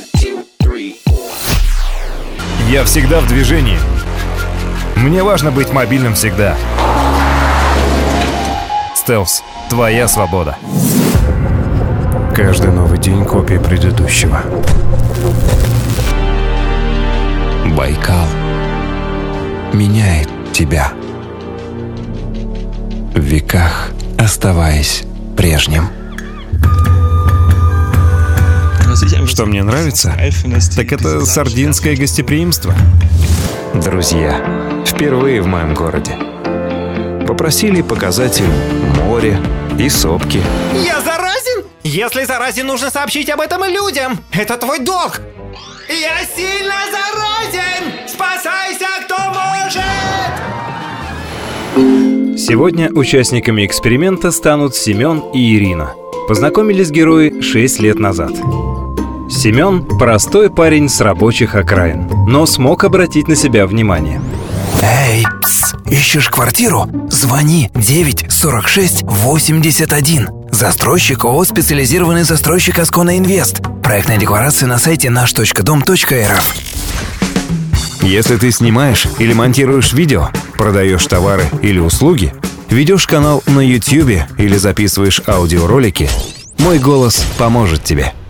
Я всегда в движении. Мне важно быть мобильным всегда. Стелс. Твоя свобода. Каждый новый день копия предыдущего. Байкал меняет тебя, в веках оставаясь прежним. Что мне нравится, так это сардинское гостеприимство. Друзья, впервые в моем городе. Попросили показать им море и сопки. Я заразен? Если заразен, нужно сообщить об этом и людям. Это твой долг. Я сильно заразен! Спасайся, кто может! Сегодня участниками эксперимента станут Семен и Ирина. Познакомились герои 6 лет назад. Семен – простой парень с рабочих окраин, но смог обратить на себя внимание. Эй, пс, ищешь квартиру? Звони 94681. Застройщик ООО «Специализированный застройщик Аскона Инвест». Проектная декларация на сайте наш.дом.рф. Если ты снимаешь или монтируешь видео, продаешь товары или услуги, ведешь канал на YouTube или записываешь аудиоролики, мой голос поможет тебе.